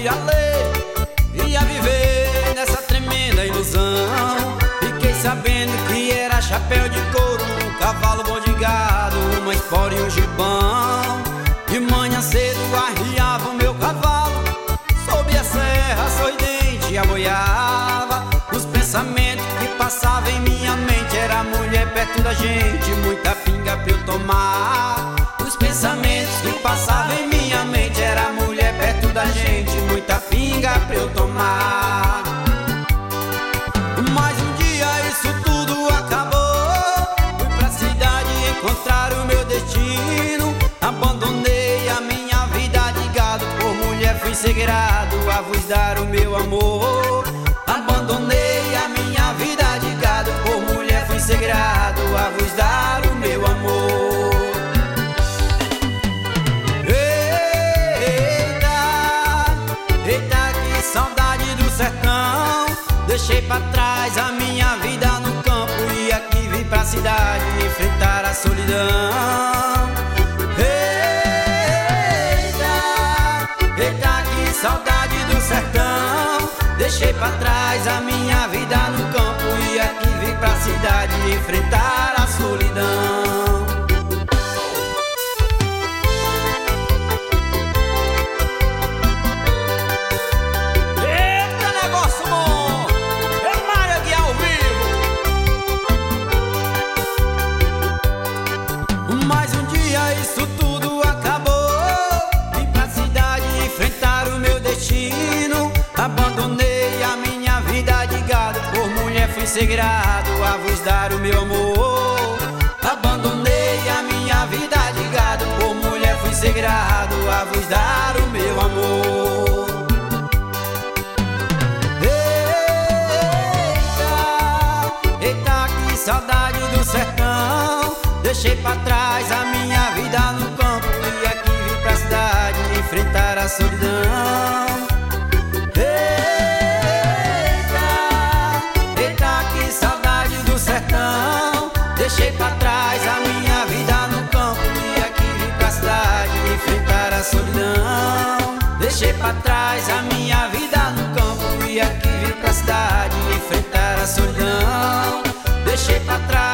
ia ler, ia viver nessa tremenda ilusão. Fiquei sabendo que era chapéu de couro, um cavalo bom de gado, uma espora e um gibão. De manhã cedo arriava o meu cavalo, sob a serra sorridente aboiava. Os pensamentos que passavam em minha mente era a mulher perto da gente, muita pinga pra eu tomar. Os pensamentos que passavam em minha mente era a mulher perto da gente, muita pinga pra eu tomar. Mas um dia isso tudo acabou, fui pra cidade encontrar o meu destino. Abandonei a minha vida de gado, por mulher fui segurado a vos dar o meu amor. Abandonei a minha vida de gado, por mulher fui segurado a vos dar o meu amor. Eita, que saudade do sertão. Deixei pra trás a minha vida no campo e aqui vim pra cidade enfrentar a solidão. Eita, que saudade do sertão. Deixei pra trás a minha vida no campo e aqui vim pra cidade enfrentar a solidão. Mas um dia isso tudo acabou, vim pra cidade enfrentar o meu destino. Abandonei a minha vida de gado, por mulher fui segurado a vos dar o meu amor. Abandonei a minha vida de gado, por mulher fui segurado a vos dar o meu amor. Eita, que saudade do sertão. Deixei pra trás a minha vida no campo e aqui vim pra cidade enfrentar a solidão. Eita, que saudade do sertão. Deixei pra trás a minha vida no campo e aqui vim pra cidade enfrentar a solidão. Deixei pra trás a minha vida no campo e aqui vim pra cidade enfrentar a solidão. Deixei pra trás